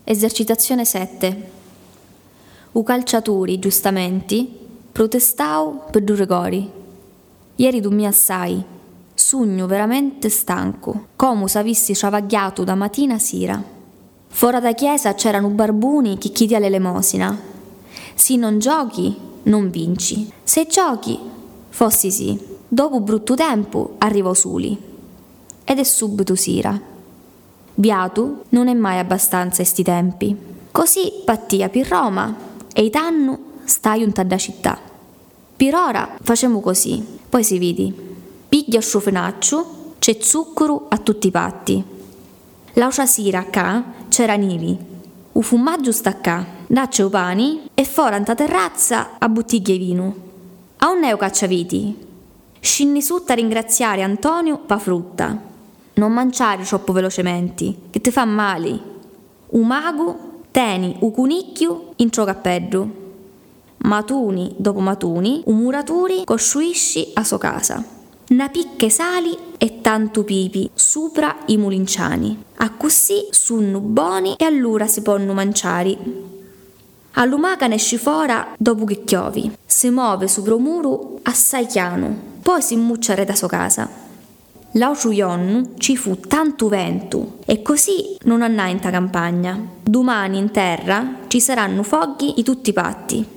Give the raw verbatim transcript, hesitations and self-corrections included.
Esercitazione sette. U calciatori, giustamenti, protestau per due rigori. Ieri dormì assai, sogno veramente stanco, come s'avissi travagliato da mattina a sera. Fora da chiesa c'erano barbuni che chiedi all'elemosina. Se non giochi, non vinci. Se giochi, fossi sì. Dopo brutto tempo arrivò soli. Ed è subito sera. Beato non è mai abbastanza a sti tempi. Così pattia per Roma e i tanno stai unta da città. Per ora facciamo così, poi si vidi. Piglia sciofenaccio, c'è zucchero a tutti i patti. L'altra sera acá c'era Nili. U fumaggio sta acá, dacce u pani e fora anta terrazza a bottiglie vino. A un neo cacciaviti. Scinni sutta a ringraziare Antonio pa frutta. Non mangiare troppo velocemente, che ti fa male. Un mago teni un cunicchio in tro cappello. Matuni dopo matuni, un muratore costruisci a sua casa. Na picche sali e tanto pipi sopra i mulinciani. A così sunno buoni e allora si possono mangiare. Allumaca ne esci fora dopo che chiovi. Si muove sopra un muro assai chiano, poi si immuccia da sua casa. L'altro giorno ci fu tanto vento e così non andai in ta campagna. Domani in terra ci saranno fuochi di tutti i patti.